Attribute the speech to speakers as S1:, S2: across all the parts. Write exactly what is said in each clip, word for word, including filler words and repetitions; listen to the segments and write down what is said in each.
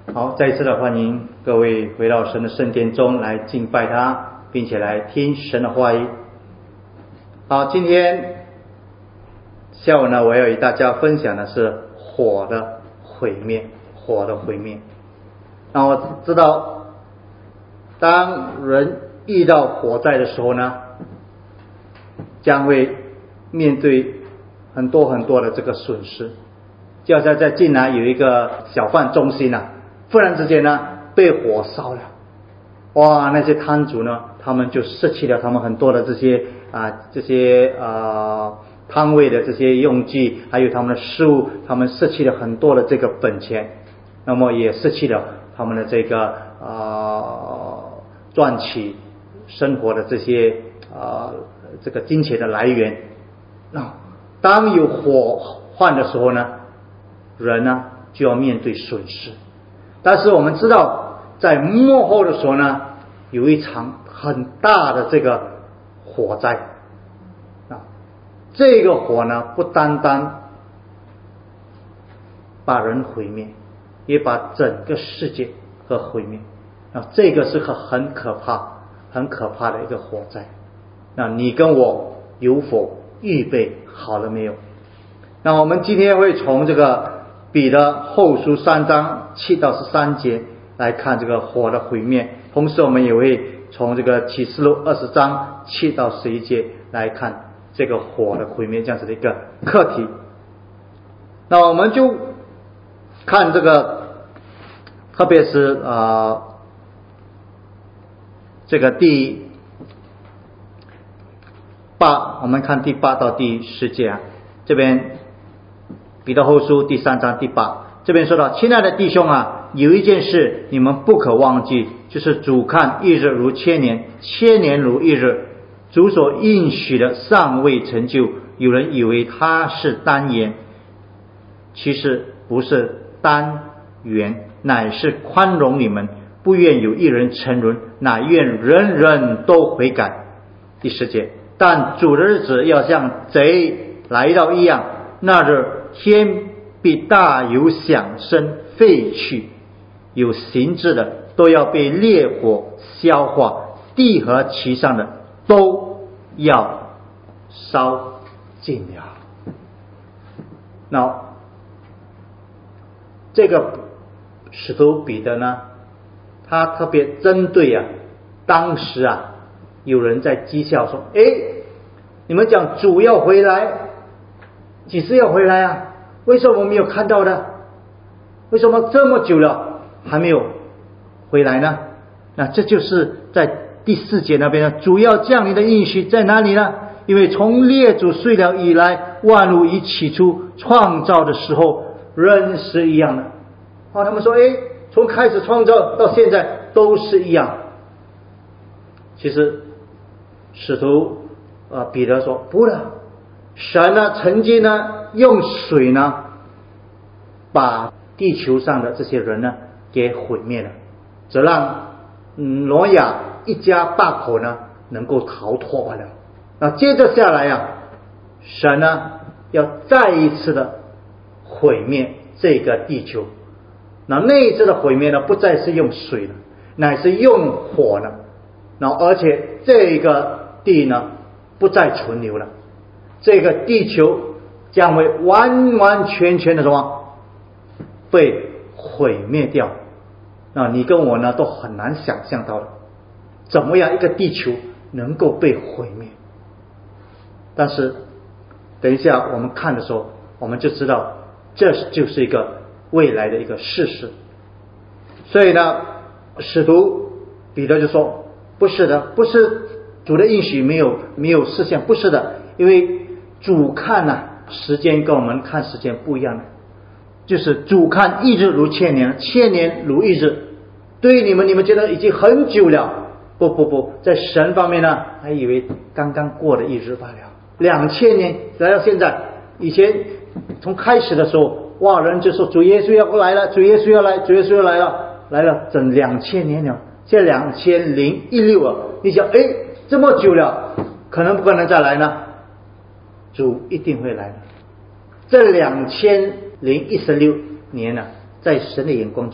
S1: 好，再一次的欢迎各位回到神的圣殿中来敬拜他，并且来听神的话语。好，今天下午呢，我要与大家分享的是火的毁灭，火的毁灭。那我知道，当人遇到火灾的时候呢，将会面对很多很多的这个损失。就好像在近来有一个小贩中心啊，忽然之间呢被火烧了，哇！那些摊主呢，他们就失去了他们很多的这些啊这些啊摊位的这些用具，还有他们的事物，他们失去了很多的这个本钱，那么也失去了他们的这个啊赚取生活的这些啊这个金钱的来源。那当有火患的时候呢，人呢就要面对损失。但是我们知道，在末后的时候呢，有一场很大的这个火灾啊，这个火呢不单单把人毁灭，也把整个世界和毁灭啊，这个是个很可怕很可怕的一个火灾。那你跟我有否预备好了没有？那我们今天会从这个彼得后书三章七到十三节来看这个火的毁灭，同时我们也会从这个启示录二十章七到十一节来看这个火的毁灭这样子的一个课题。那我们就看这个，特别是呃这个第八，我们看第八到第十节啊，这边彼得后书第三章第八，这边说到，亲爱的弟兄啊，有一件事你们不可忘记，就是主看一日如千年，千年如一日。主所应许的尚未成就，有人以为他是单言，其实不是单言，乃是宽容你们，不愿有一人沉沦，乃愿人人都悔改。第十节，但主的日子要像贼来到一样，那日天必大有响声废去，有形质的都要被烈火消化，地和其上的都要烧尽了。那这个使徒彼得呢，他特别针对啊，当时啊有人在讥笑说，诶，你们讲主要回来，几时要回来啊？为什么我没有看到的？为什么这么久了还没有回来呢？那这就是在第四节那边呢，主要降临的应许在哪里呢？因为从列祖睡了以来，万物以起初创造的时候仍是一样的。哦，他们说，诶，从开始创造到现在都是一样。其实使徒呃彼得说，不了，神呢曾经呢用水呢把地球上的这些人呢给毁灭了，只让挪亚一家八口呢能够逃脱罢了。那接着下来啊，神呢要再一次的毁灭这个地球。那那一次的毁灭呢，不再是用水了，乃是用火了。那而且这个地呢不再存留了，这个地球将会完完全全的什么被毁灭掉。那你跟我呢都很难想象到的，怎么样一个地球能够被毁灭。但是等一下我们看的时候，我们就知道这就是一个未来的一个事实。所以呢，使徒彼得就说，不是的，不是主的应许没有没有实现，不是的，因为主看呢、啊、时间跟我们看时间不一样的，就是主看一日如千年，千年如一日。对于你们，你们觉得已经很久了，不不不，在神方面呢，还以为刚刚过了一日罢了。两千年来到现在，以前从开始的时候，哇，人就说主耶稣要来了，主耶稣要来，主耶稣要来了，来了整两千年了，现在两千零一六了。你想，哎，这么久了，可能不可能再来呢？主一定会来的。这两千零一十六年呢、啊，在神的眼光中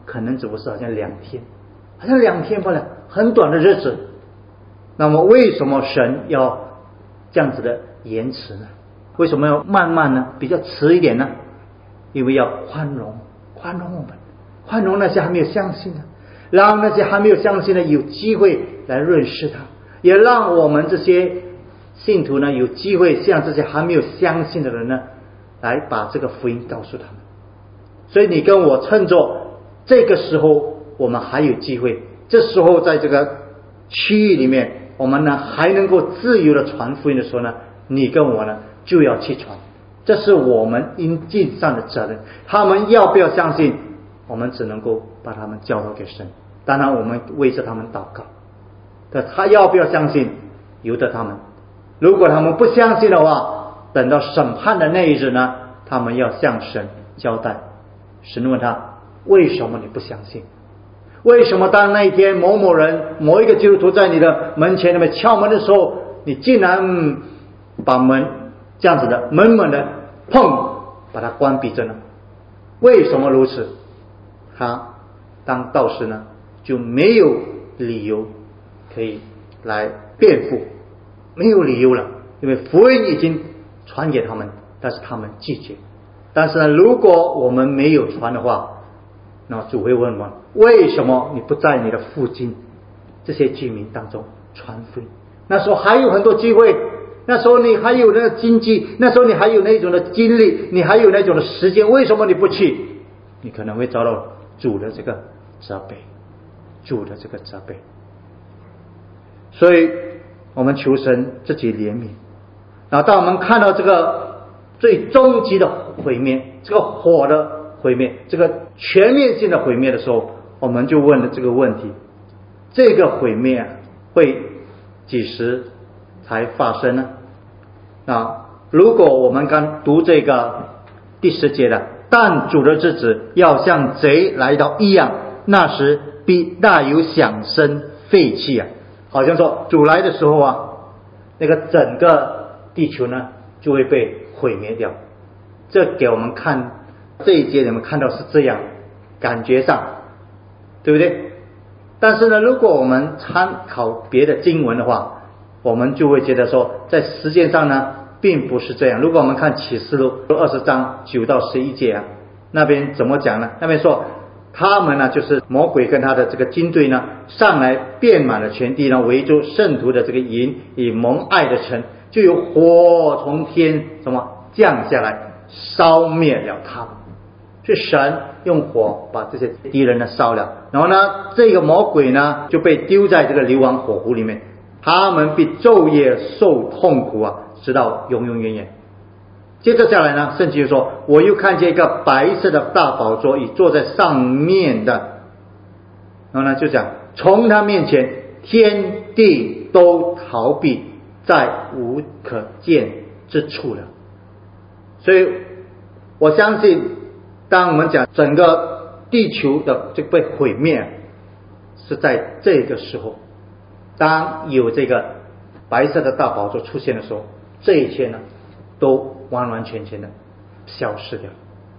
S1: 可能只不是好像两天，好像两天罢了，很短的日子。那么为什么神要这样子的延迟呢？为什么要慢慢呢？比较迟一点呢？因为要宽容，宽容我们，宽容那些还没有相信的，让那些还没有相信的有机会来认识他，也让我们这些信徒呢有机会向这些还没有相信的人呢来把这个福音告诉他们。所以你跟我趁着这个时候我们还有机会，这时候在这个区域里面我们呢还能够自由的传福音的时候呢，你跟我呢就要去传，这是我们应尽上的责任。他们要不要相信，我们只能够把他们交托给神，当然我们为着他们祷告，但他要不要相信由得他们。如果他们不相信的话，等到审判的那一日呢，他们要向神交代。神问他，为什么你不相信？为什么当那一天某某人某一个基督徒在你的门前那边敲门的时候，你竟然把门这样子的闷闷的砰把它关闭着呢？为什么如此？他当道士呢就没有理由可以来辩护，没有理由了，因为福音已经传给他们，但是他们拒绝。但是呢，如果我们没有传的话，那主会问我，为什么你不在你的附近这些居民当中传福音？那时候还有很多机会，那时候你还有那个经济，那时候你还有那种的精力，你还有那种的时间，为什么你不去？你可能会遭到主的这个责备，主的这个责备。所以我们求神自己怜悯。然后当我们看到这个最终极的毁灭，这个火的毁灭，这个全面性的毁灭的时候，我们就问了这个问题，这个毁灭会几时才发生呢？啊，如果我们刚读这个第十节的，但主的日子要像贼来到一样，那时必大有响声废气啊，好像说主来的时候啊，那个整个地球呢就会被毁灭掉。这给我们看这一节，你们看到是这样，感觉上对不对？但是呢，如果我们参考别的经文的话，我们就会觉得说在时间上呢并不是这样。如果我们看启示录二十章九到十一节啊，那边怎么讲呢？那边说他们呢就是魔鬼跟他的这个军队呢上来遍满了全地呢，围住圣徒的这个营以蒙爱的城，就有火从天什么降下来烧灭了他们。是神用火把这些敌人呢烧了，然后呢这个魔鬼呢就被丢在这个硫磺火湖里面，他们必昼夜受痛苦啊，直到永永远远。接着下来呢，圣经说，我又看见一个白色的大宝座，已坐在上面的，然后呢就讲从他面前天地都逃避，再无可见之处了。所以我相信当我们讲整个地球的这个被毁灭是在这个时候，当有这个白色的大宝座出现的时候，这一切呢都完完全全的消失掉。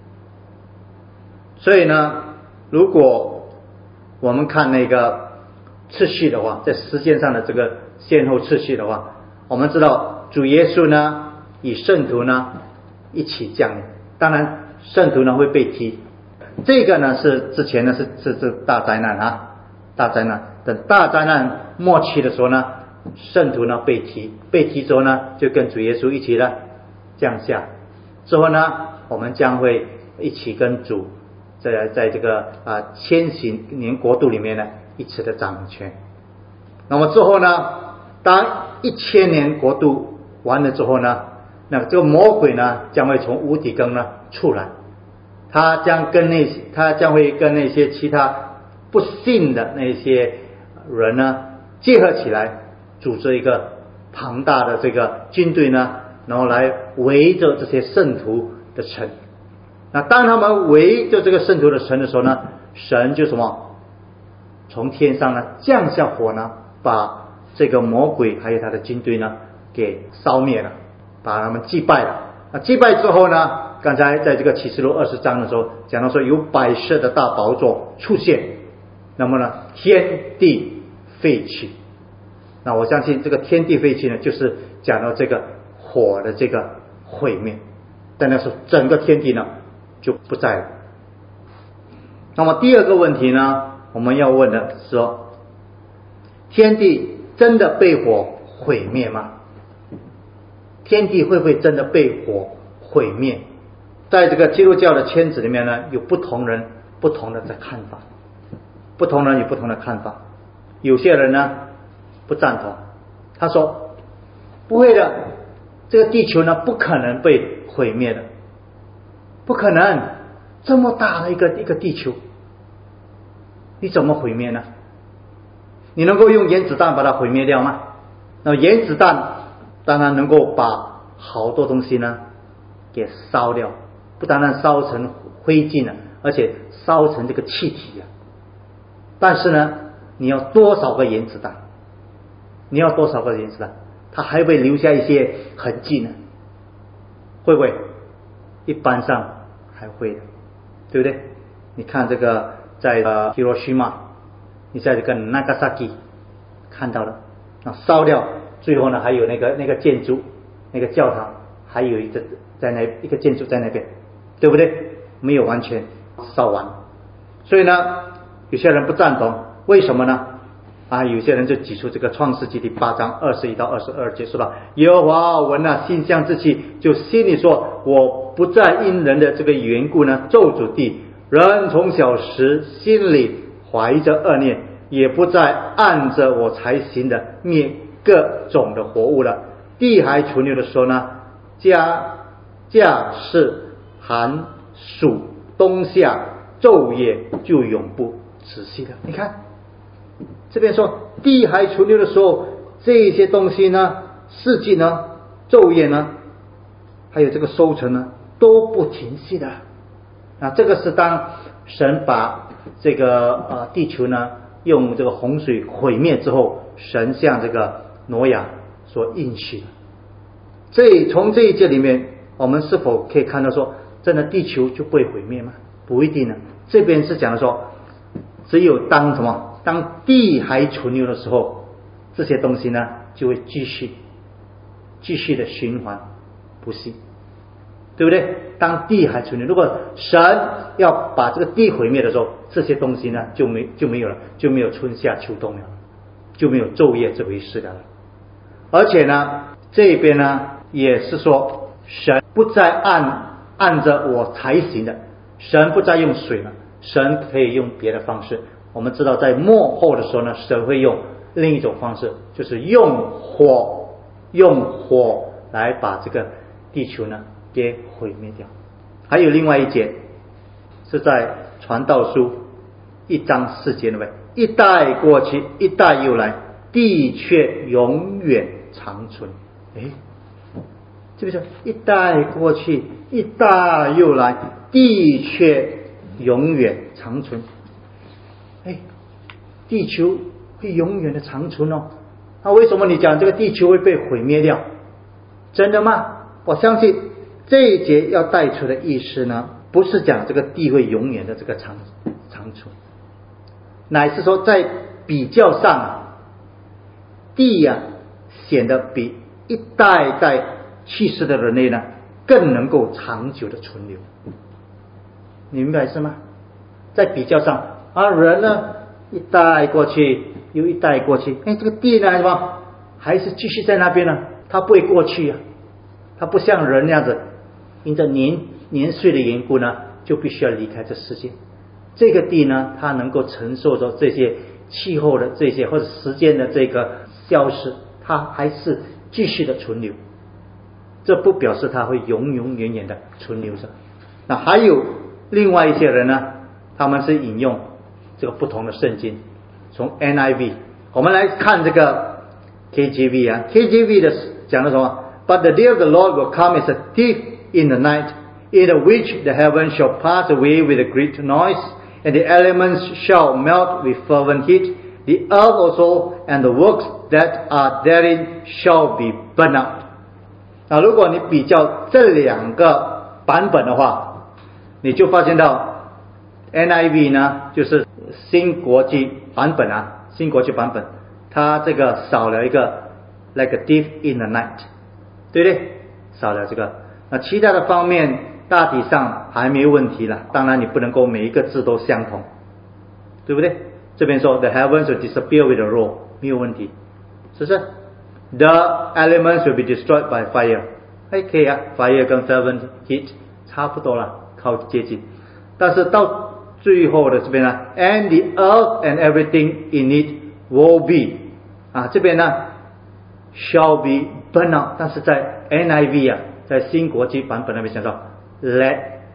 S1: 所以呢，如果我们看那个次序的话，在时间上的这个先后次序的话，我们知道主耶稣呢与圣徒呢一起降临，当然圣徒呢会被提，这个呢是之前呢是是是大灾难啊，大灾难。等大灾难末期的时候呢，圣徒呢被提，被提之后呢就跟主耶稣一起呢降下，之后呢我们将会一起跟主在在这个啊千禧年国度里面呢一起的掌权。那么之后呢，当一千年国度完了之后呢，那这个魔鬼呢将会从无底坑呢出来，他将跟那些他将会跟那些其他不信的那些人呢结合起来，组织一个庞大的这个军队呢，然后来围着这些圣徒的城。那当他们围着这个圣徒的城的时候呢，神就什么从天上呢降下火呢，把这个魔鬼还有他的军队呢给烧灭了，把他们击败了。那击败之后呢， 刚才在这个启示录二十章的时候讲到说有白色的大宝座出现，那么呢天地废弃。那我相信这个天地废弃呢，就是讲到这个火的这个毁灭，但那时候整个天地呢就不在了。那么第二个问题呢，我们要问的是说，天地真的被火毁灭吗？天地会不会真的被火毁灭？在这个基督教的圈子里面呢，有不同人不同的在看法，不同人有不同的看法。有些人呢不赞同，他说不会的，这个地球呢不可能被毁灭的，不可能，这么大的一个一个地球，你怎么毁灭呢？你能够用原子弹把它毁灭掉吗？那么原子弹当然能够把好多东西呢给烧掉，不单单烧成灰烬了，而且烧成这个气体啊。但是呢，你要多少个原子弹？你要多少个原子弹？它还会留下一些痕迹呢？会不会？一般上还会的，对不对？你看这个在呃 Hiroshima， 你在这个 Nagasaki 看到了，那烧掉，最后呢还有那个那个建筑，那个教堂，还有一个在那一个建筑在那边，对不对？没有完全烧完。所以呢，有些人不赞同，为什么呢？啊，有些人就举出这个创世纪第八章二十一到二十二节说了，耶和华闻了馨香之气，就心里说，我不再因人的这个缘故呢咒诅地，人从小时心里怀着恶念，也不再按着我才行的灭各种的活物了。地还存留的时候呢，家家世寒暑冬夏昼夜就永不止息了。你看这边说地还存留的时候，这些东西呢，四季呢，昼夜呢，还有这个收成呢，都不停息的。啊，这个是当神把这个呃地球呢用这个洪水毁灭之后，神向这个挪亚所应许的。这从这一节里面，我们是否可以看到说，真的地球就不会毁灭吗？不一定呢。这边是讲的说，只有当什么？当地还存留的时候，这些东西呢就会继续继续的循环不息，对不对？当地还存留，如果神要把这个地毁灭的时候，这些东西呢就没就没有了，就没有春夏秋冬了，就没有昼夜这回事了。而且呢，这边呢也是说，神不再按按着我才行的，神不再用水了，神可以用别的方式。我们知道在末后的时候呢，神会用另一种方式，就是用火用火来把这个地球呢给毁灭掉。还有另外一节是在传道书一章四节那边，一代过去一代又来，地却永远长存。诶，这边说一代过去一代又来，地却永远长存。哎，地球会永远的长存哦。那、啊、为什么你讲这个地球会被毁灭掉？真的吗？我相信这一节要带出的意思呢，不是讲这个地会永远的这个长长存，乃是说在比较上啊，地啊显得比一代代去世的人类呢更能够长久的存留。你明白是吗？在比较上啊，人呢一代过去又一代过去，哎，这个地呢什么还是继续在那边呢，它不会过去啊，它不像人那样子，因着年年岁的缘故呢，就必须要离开这世界。这个地呢，它能够承受着这些气候的这些或者时间的这个消失，它还是继续的存留。这不表示它会永永远远的存留着。那还有另外一些人呢，他们是引用这个不同的圣经，从 N I V 我们来看这个 K J V 啊 ，K J V 的讲的什么 ？But the day of the Lord will come as a thief in the night, in which the heavens shall pass away with a great noise, and the elements shall melt with fervent heat. The earth also and the works that are therein shall be burned out. 那如果你比较这两个版本的话，你就发现到 N I V 呢，就是新国际版本啊，新国际版本，它这个少了一个 like a thief in the night， 对不对？少了这个。那其他的方面大体上还没问题了，当然你不能够每一个字都相同，对不对？这边说 the heavens will disappear with a roar， 没有问题，是不是？ The elements will be destroyed by fire， 还可以啊， fire 跟 fervent heat 差不多了，靠接近。但是到最后的这边呢 and the earth and everything in it will be 啊，这边呢 shall be burned out， 但是在 N I V 啊，在新国际版本那边讲到 let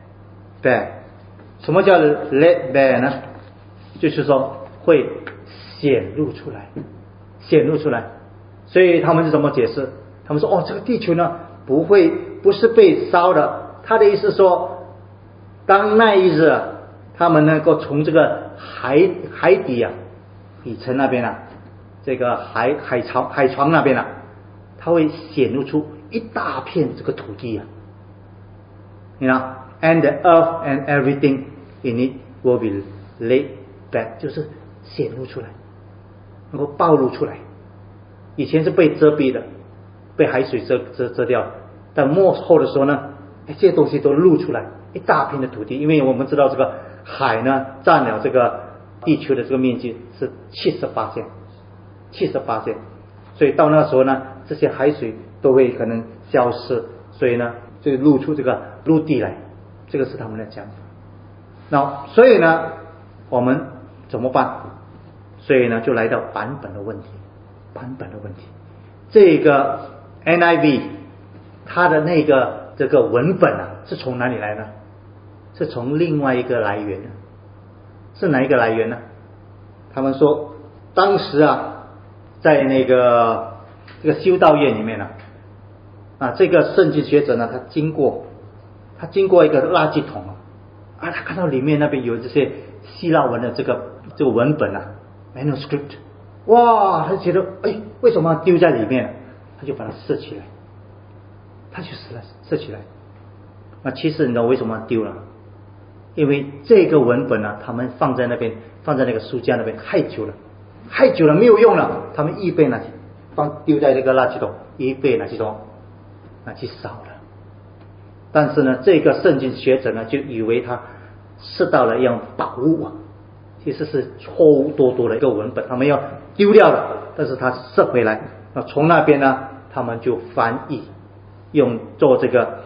S1: bare。 什么叫 let bare 呢？就是说会显露出来，显露出来。所以他们是怎么解释？他们说哦，这个地球呢不会不是被烧的，他的意思说当那一日啊，他们能够从这个海海底啊底层那边啊，这个海海床海床那边啊，它会显露出一大片这个土地啊，你看 and the earth and everything in it will be laid bare， 就是显露出来，能够暴露出来。以前是被遮蔽的，被海水遮遮遮掉，但末后的时候呢，这些东西都露出来，一大片的土地。因为我们知道这个海呢占了这个地球的这个面积是 百分之七十八， 百分之七十八， 所以到那时候呢，这些海水都会可能消失，所以呢就露出这个陆地来，这个是他们的讲法。那所以呢我们怎么办？所以呢就来到版本的问题，版本的问题。这个 N I V 它的那个这个文本啊是从哪里来呢？是从另外一个来源，是哪一个来源呢？他们说当时啊在那个这个修道院里面呢 啊, 啊这个圣经学者呢他经过他经过一个垃圾桶啊，啊他看到里面那边有这些希腊文的这个这个文本啊 manuscript， 哇他觉得哎为什么要丢在里面？他就把它拾起来，他就拾了拾起来。那其实你知道为什么丢了？因为这个文本呢，他们放在那边，放在那个书架那边太久了，太久了没有用了，他们预备拿去放丢在这个垃圾桶，预备拿去装，拿去烧了。但是呢，这个圣经学者呢就以为他拾到了一样宝物啊，其实是错误多多的一个文本，他们要丢掉了，但是他拾回来，那从那边呢，他们就翻译，用做这个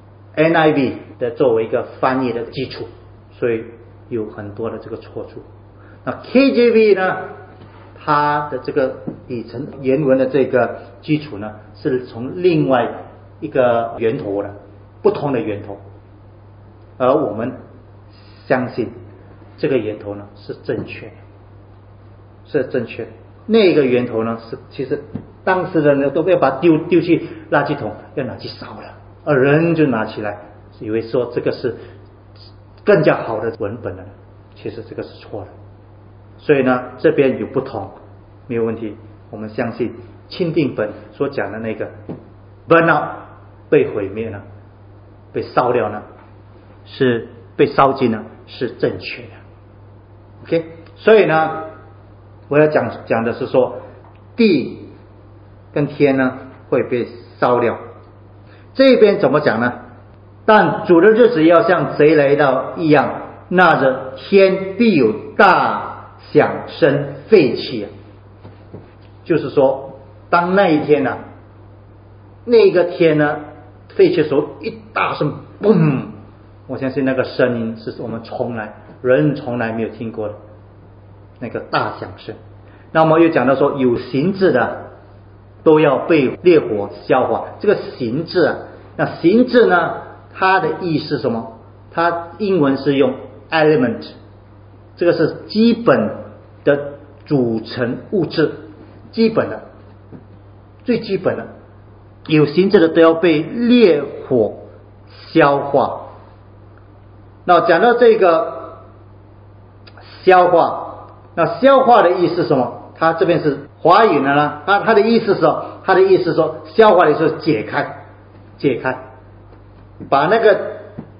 S1: N I V 的作为一个翻译的基础，所以有很多的这个错处。那 K J V 呢，它的这个底层原文的这个基础呢，是从另外一个源头的，不同的源头，而我们相信这个源头呢是正确的，是正确的。那个源头呢是其实当时的人都要把它丢丢去垃圾桶，要拿去烧了，而人就拿起来，以为说这个是更加好的文本了，其实这个是错的。所以呢，这边有不同，没有问题。我们相信钦定本所讲的那个 burn out 被毁灭呢，被烧掉呢，是被烧尽呢，是正确的。OK， 所以呢，我要讲讲的是说，地跟天呢会被烧掉。这边怎么讲呢？但主的日子要像贼来到一样，那日天必有大响声废气。就是说，当那一天呢、啊，那个天呢废气的时候，一大声嘣，我相信那个声音是我们从来人从来没有听过的那个大响声。那么又讲到说，有形质的都要被烈火消化。这个形质啊，那形质呢，它的意思是什么？它英文是用 element， 这个是基本的组成物质，基本的最基本的有形质的都要被烈火消化。那讲到这个消化，那消化的意思是什么？它这边是华语的呢，它它的意思是说，它的意思是说，消化的时候解开，解开，把那个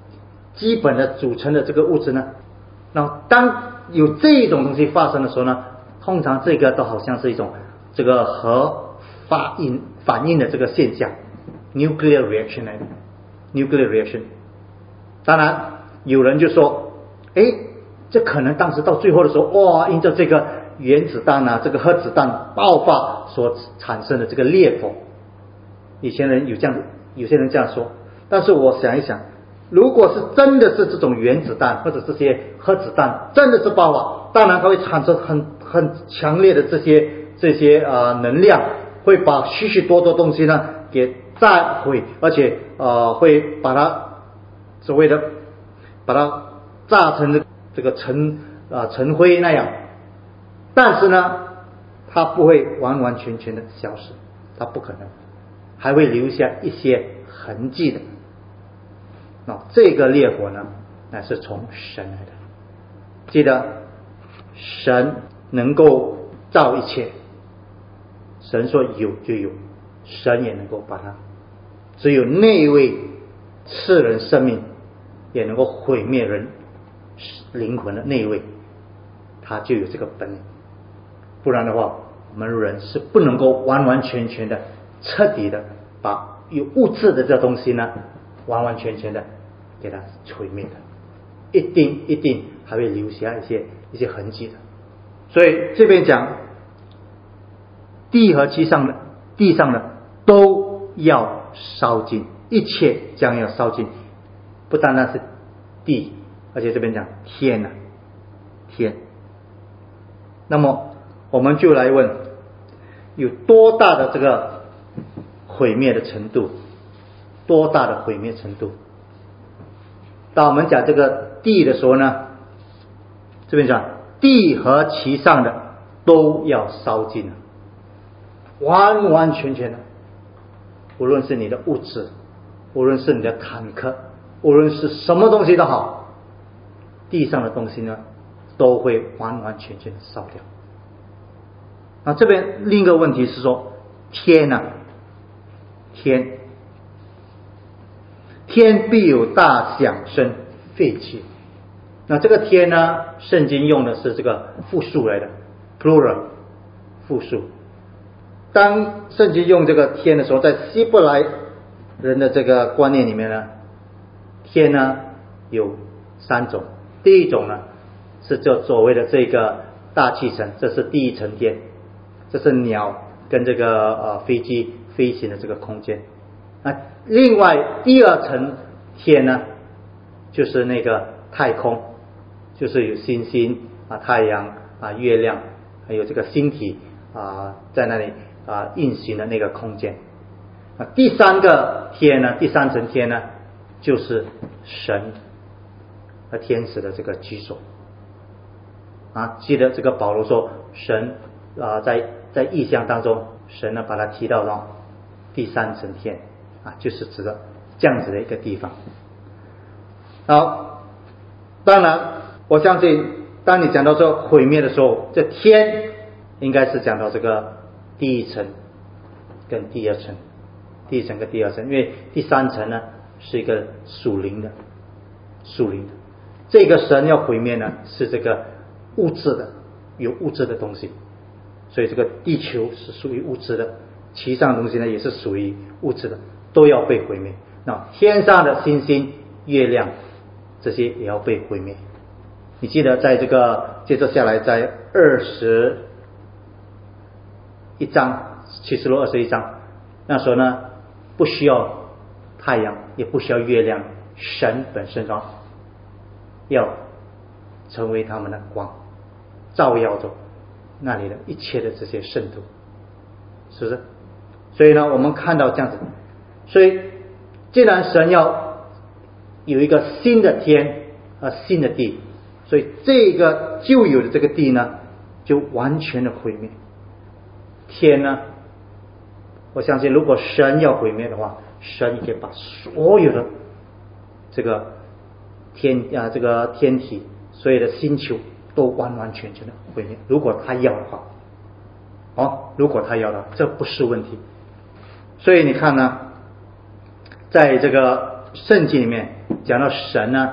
S1: 基本的组成的这个物质呢？那当有这种东西发生的时候呢，通常这个都好像是一种这个核反应反应的这个现象 ，nuclear reaction 来的 nuclear reaction。当然有人就说，哎，这可能当时到最后的时候，哇，因着这个原子弹啊，这个核子弹爆发所产生的这个裂缝。以前人有这样，有些人这样说，但是我想一想，如果是真的是这种原子弹或者这些核子弹真的是爆发，当然它会产生很很强烈的这些这些呃能量，会把许许多多东西呢给炸毁，而且呃会把它所谓的把它炸成这个尘啊、呃、尘灰那样。但是呢，它不会完完全全的消失，它不可能，还会留下一些痕迹的。哦，这个烈火呢，乃是从神来的。记得，神能够造一切，神说有就有，神也能够把它，只有那位赐人生命，也能够毁灭人灵魂的那一位，他就有这个本领。不然的话，我们人是不能够完完全全的、彻底的把有物质的这东西呢，完完全全的给它毁灭的，一定一定还会留下一些一些痕迹的。所以这边讲，地和其上的地上的都要烧尽，一切将要烧尽，不单单是地，而且这边讲天啊，天。那么我们就来问，有多大的这个毁灭的程度？多大的毁灭程度？当我们讲这个地的时候呢，这边讲地和其上的都要烧尽了，完完全全的，无论是你的物质，无论是你的坦克，无论是什么东西都好，地上的东西呢，都会完完全全的烧掉。那这边另一个问题是说，天呢、啊？天，天必有大响声废弃。那这个天呢，圣经用的是这个复数来的 ，plural 复数。当圣经用这个天的时候，在希伯来人的这个观念里面呢，天呢有三种。第一种呢是就所谓的这个大气层，这是第一层天，这是鸟跟这个呃飞机飞行的这个空间。那另外第二层天呢，就是那个太空，就是有星星啊、太阳啊、月亮，还有这个星体啊在那里啊运行的那个空间。啊，第三个天呢，第三层天呢，就是神和天使的这个居所。啊，记得这个保罗说，神啊在在异象当中，神呢把它提到到第三层天啊，就是指的这样子的一个地方。好，当然我相信，当你讲到说毁灭的时候，这天应该是讲到这个第一层跟第二层，第一层跟第二层，因为第三层呢是一个属灵的，属灵的。这个神要毁灭呢是这个物质的，有物质的东西，所以这个地球是属于物质的，其上的东西呢也是属于物质的，都要被毁灭。那天上的星星、月亮这些也要被毁灭。你记得在这个接着下来，在二十一章启示录二十一章，那时候呢不需要太阳，也不需要月亮，神本身说要成为他们的光，照耀着那里的一切的这些圣徒，是不是？所以呢我们看到这样子，所以既然神要有一个新的天和新的地，所以这个旧有的这个地呢就完全的毁灭。天呢，我相信如果神要毁灭的话，神也可以把所有的这个天啊这个天体，所有的星球都完完全全的毁灭，如果他要的话。哦，如果他要的，这不是问题。所以你看呢，在这个圣经里面讲到神呢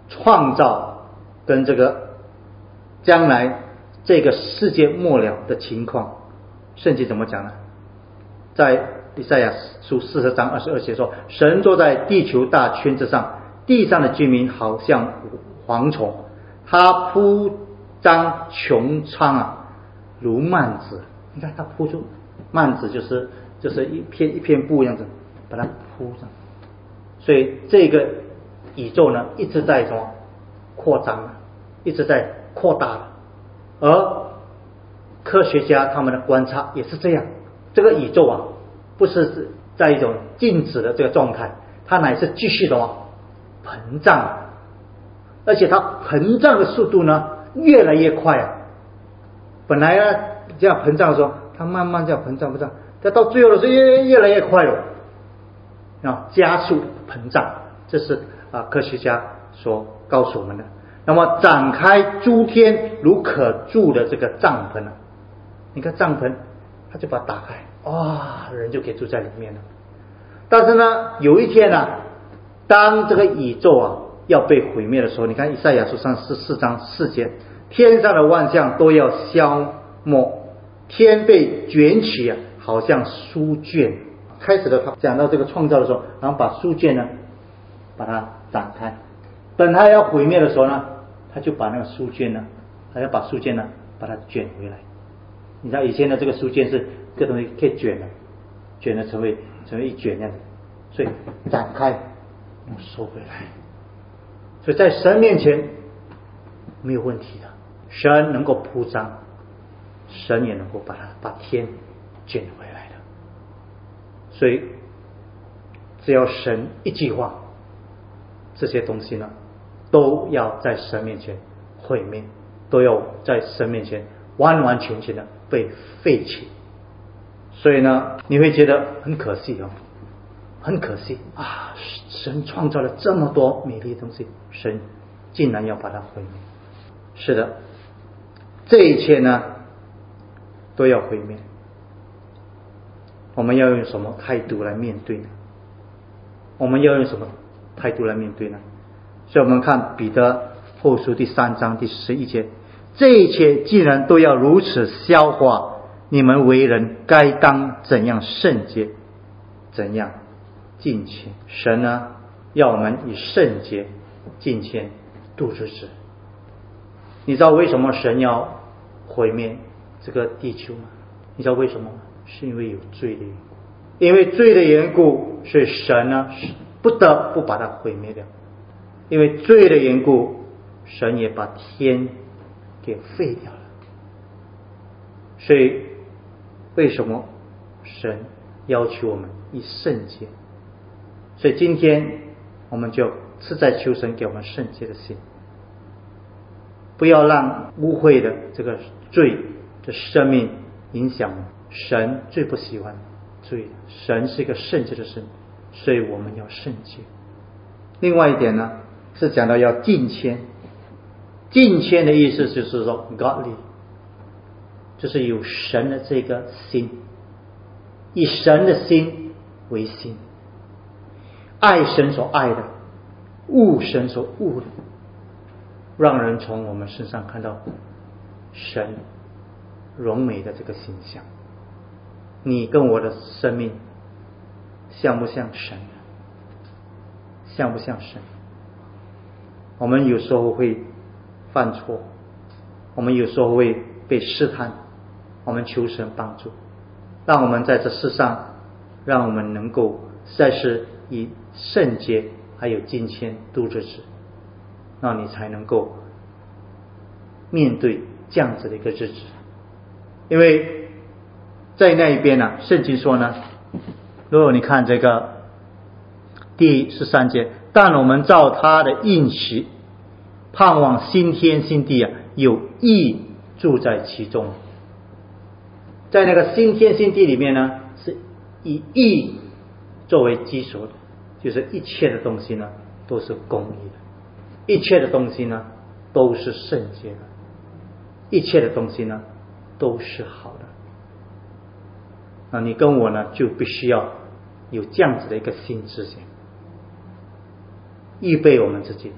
S1: 创造跟这个将来这个世界末了的情况，圣经怎么讲呢？在以赛亚书四十章二十二节说，神坐在地球大圈子上，地上的居民好像蝗虫，他铺张穹苍啊，如幔子。你看他铺出幔子，就是就是一片一片布样子，把它铺上。所以这个宇宙呢，一直在什么扩张，一直在扩大。而科学家他们的观察也是这样，这个宇宙啊，不是在一种静止的这个状态，它乃是继续的膨胀，而且它膨胀的速度呢越来越快啊。本来呢这样膨胀的时候，它慢慢这样膨胀膨胀，但到最后的时候越越来越快了啊，加速膨胀。这是啊科学家所告诉我们的。那么展开诸天如可住的这个帐篷啊，你看帐篷，他就把它打开，哇，人就可以住在里面了。但是呢，有一天啊，当这个宇宙啊要被毁灭的时候，你看以赛亚书上十四章四节，天上的万象都要消没，天被卷起啊，好像书卷。开始的他讲到这个创造的时候，然后把书卷呢把它展开，等他要毁灭的时候呢，他就把那个书卷呢，他要把书卷呢把它卷回来。你知道以前的这个书卷是这个东西可以卷的，卷的成为成为一卷那样子，所以展开又收回来。所以在神面前没有问题的，神能够铺张，神也能够把它把天卷回来的。所以只要神一句话，这些东西呢都要在神面前毁灭，都要在神面前完完全全的被废弃。所以呢你会觉得很可惜哦，很可惜啊！神创造了这么多美丽的东西，神竟然要把它毁灭。是的，这一切呢都要毁灭。我们要用什么态度来面对呢？我们要用什么态度来面对呢？所以我们看彼得后书第三章第十一节，这一切既然都要如此消化，你们为人该当怎样圣洁，怎样敬虔。神呢要我们以圣洁敬虔度日子。你知道为什么神要毁灭这个地球吗？你知道为什么吗？是因为有罪的缘故。因为罪的缘故，所以神呢不得不把它毁灭掉。因为罪的缘故，神也把天给废掉了。所以为什么神要求我们以圣洁？所以今天我们就实在求神给我们圣洁的心，不要让污秽的这个罪的生命影响我们。神最不喜欢罪，神是一个圣洁的神，所以我们要圣洁。另外一点呢，是讲到要敬虔。敬虔的意思就是说 godly， 就是有神的这个心，以神的心为心，爱神所爱的，恶神所恶的，让人从我们身上看到神荣美的这个形象。你跟我的生命像不像神？像不像神？我们有时候会犯错，我们有时候会被试探，我们求神帮助，让我们在这世上，让我们能够实在是以圣洁还有敬虔度日子，让你才能够面对这样子的一个日子。因为在那一边呢、啊，圣经说呢，如果你看这个第十三节，但我们照他的应许，盼望新天新地啊，有义住在其中。在那个新天新地里面呢，是以义作为基础的，就是一切的东西呢都是公义的，一切的东西呢都是圣洁的，一切的东西呢都是好的。啊，你跟我呢就必须要有这样子的一个心志先，预备我们自己，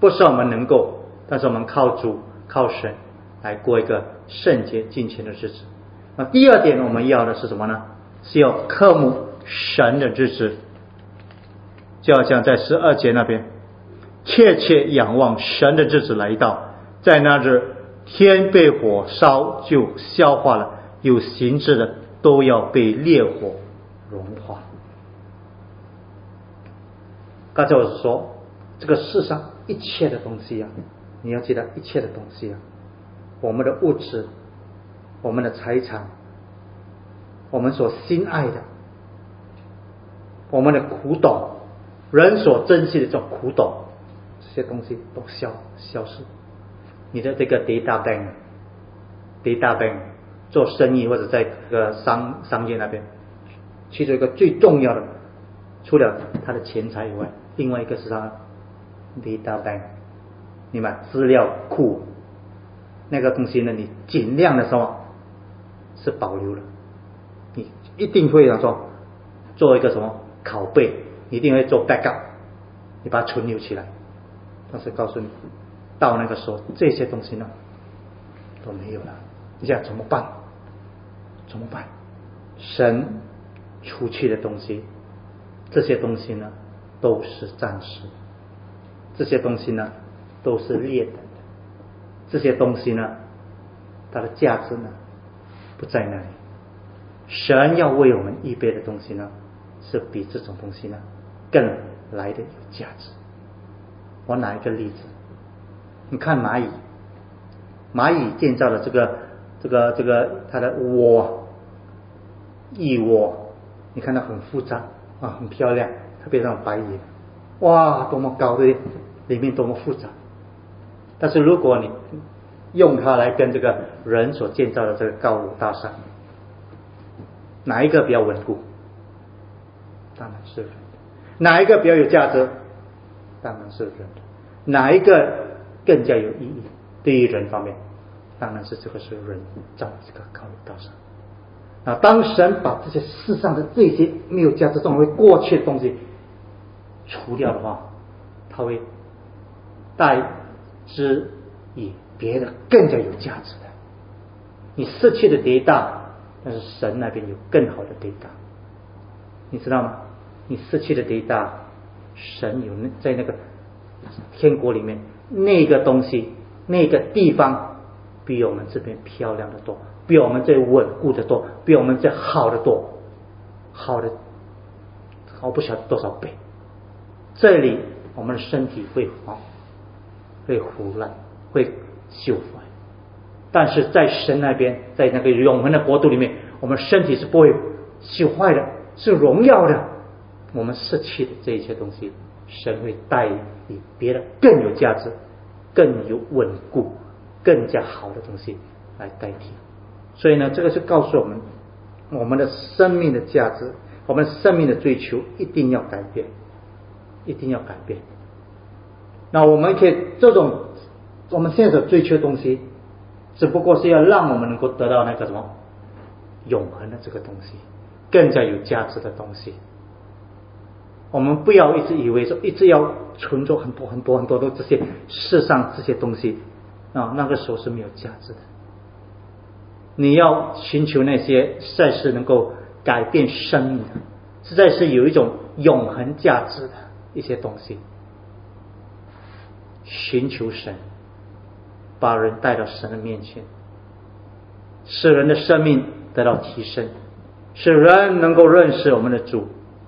S1: 不是我们能够，但是我们靠主靠神来过一个圣洁敬虔的日子。那第二点我们要的是什么呢？是要渴慕神的日子，就好像在十二节那边，切切仰望神的日子来到，在那日天被火烧就消化了，有形质的都要被烈火融化。刚才我是说，这个世上一切的东西啊，你要记得一切的东西啊，我们的物质，我们的财产，我们所心爱的，我们的苦斗，人所珍惜的这种苦斗，这些东西都消消失。你的这个 data bank data bank 做生意或者在这个商商业那边，其中一个最重要的，除了他的钱财以外，另外一个是他的 data bank， 明白？资料库那个东西呢，你尽量的时候是保留了，你一定会想说做一个什么拷贝，你一定会做 backup， 你把它存留起来。但是告诉你，到那个时候这些东西呢都没有了，你想怎么办？怎么办？神除去的东西，这些东西呢都是暂时，这些东西呢都是劣等的，这些东西呢它的价值呢不在那里。神要为我们预备的东西呢是比这种东西呢更来的有价值。我拿一个例子，你看蚂蚁，蚂蚁建造的这个这个这个它的窝，蚁窝，你看它很复杂啊，很漂亮，特别那种白蚁，哇，多么高的，里面多么复杂。但是如果你用它来跟这个人所建造的这个高楼大厦，哪一个比较稳固？当然是人的。哪一个比较有价值？当然是人的。哪一个更加有意义？对于人方面，当然是这个是人造的这个高楼大厦。那当神把这些世上的这些没有价值、这种会过去的东西除掉的话，他会代之以别的更加有价值的。你失去的跌大，但是神那边有更好的跌大，你知道吗？你失去的跌大，神有在那个天国里面那个东西那个地方比我们这边漂亮的多，比我们这稳固的多，比我们这好的多，好的好不晓得多少倍。这里我们的身体会黄，会腐烂，会朽坏，但是在神那边，在那个永恒的国度里面，我们身体是不会朽坏的，是荣耀的。我们失去的这一切东西，神会带以别的更有价值、更有稳固、更加好的东西来代替。所以呢，这个是告诉我们，我们的生命的价值，我们生命的追求一定要改变，一定要改变。那我们可以这种我们现在所追求的东西，只不过是要让我们能够得到那个什么永恒的这个东西，更加有价值的东西。我们不要一直以为说一直要存着很多很多很多的这些世上这些东西啊，那个时候是没有价值的。你要寻求那些实在是能够改变生命的，实在是有一种永恒价值的一些东西。寻求神，把人带到神的面前，使人的生命得到提升，使人能够认识我们的主，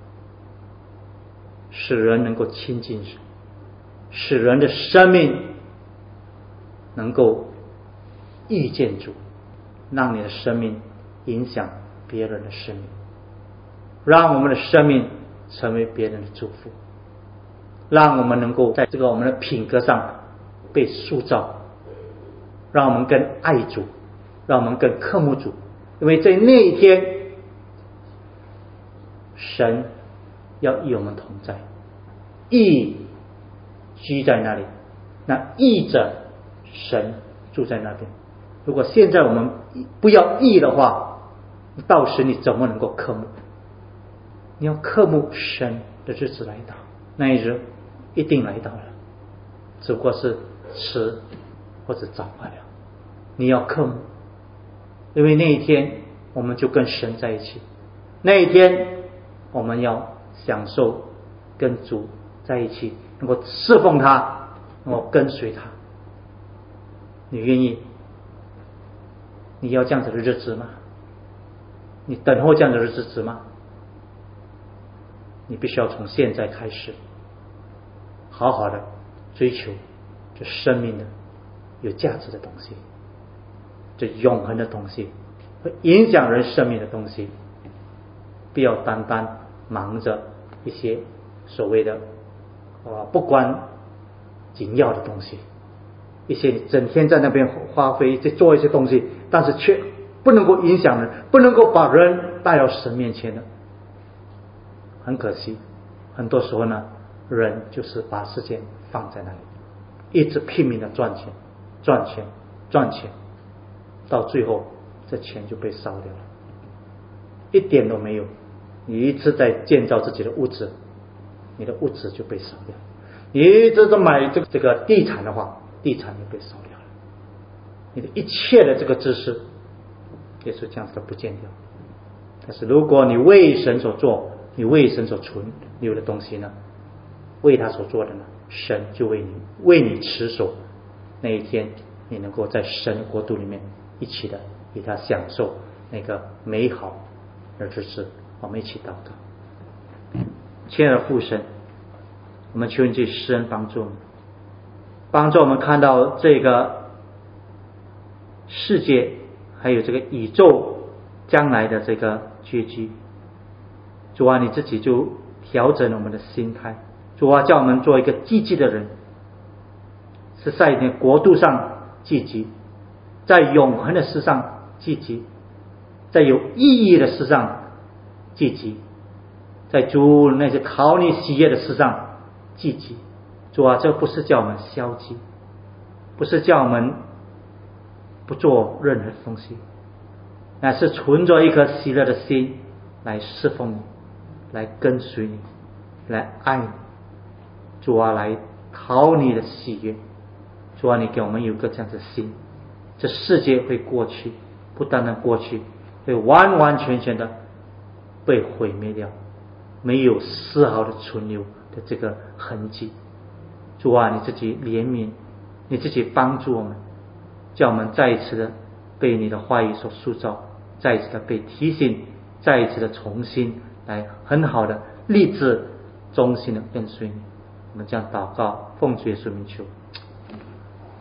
S1: 使人能够亲近神，使人的生命能够遇见主，让你的生命影响别人的生命，让我们的生命成为别人的祝福，让我们能够在这个我们的品格上被塑造，让我们更爱主，让我们更渴慕主。因为在那一天，神要与我们同在，义居在那里，那义者神住在那边。如果现在我们不要义的话，到时你怎么能够渴慕？你要渴慕神的日子来到，那一日一定来到了。 只不过是迟或者早罢了。你要克服，因为那一天我们就跟神在一起，那一天我们要享受跟主在一起，能够侍奉他，能够跟随他。你愿意？你要这样子的日子吗？你等候这样的日子吗？你必须要从现在开始好好的追求这生命的有价值的东西，这永恒的东西，会影响人生命的东西。不要单单忙着一些所谓的啊不关紧要的东西，一些整天在那边花费在做一些东西，但是却不能够影响人，不能够把人带到神面前的。很可惜，很多时候呢，人就是把时间放在那里，一直拼命的赚钱赚钱赚钱，到最后这钱就被烧掉了，一点都没有。你一直在建造自己的屋子，你的屋子就被烧掉；你一直在买这个这个地产的话，地产也被烧掉了。你的一切的这个知识也是这样子的不见掉。但是如果你为神所做，你为神所存留的东西呢，为他所做的呢，神就为你为你持守。那一天你能够在神的国度里面一起的与他享受那个美好的日子。我们一起祷告。亲爱的父神，我们求你这施恩帮助我们，帮助我们看到这个世界还有这个宇宙将来的这个结局。主啊，你自己就调整我们的心态，主啊，叫我们做一个积极的人，是在你国度上积极，在永恒的事上积极，在有意义的事上积极，在主那些讨你喜悦的事上积极。主啊，这不是叫我们消极，不是叫我们不做任何东西，乃是存着一颗喜乐的心来侍奉你，来跟随你，来爱你。主啊，来讨你的喜悦。主啊，你给我们有个这样的心，这世界会过去，不单单过去，会完完全全的被毁灭掉，没有丝毫的存留的这个痕迹。主啊，你自己怜悯，你自己帮助我们，叫我们再一次的被你的话语所塑造，再一次的被提醒，再一次的重新来很好的立志忠心的跟随你。我们这样祷告，奉主耶稣名求。